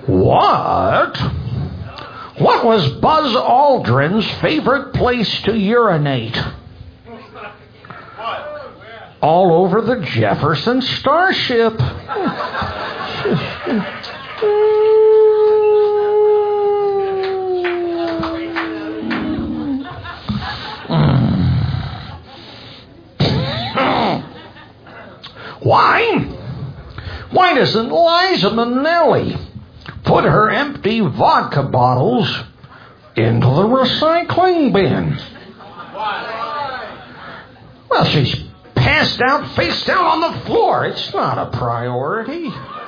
What? What was Buzz Aldrin's favorite place to urinate? All over the Jefferson Starship. Why doesn't Liza Minnelli put her empty vodka bottles into the recycling bin? Well, she's passed out face down on the floor. It's not a priority.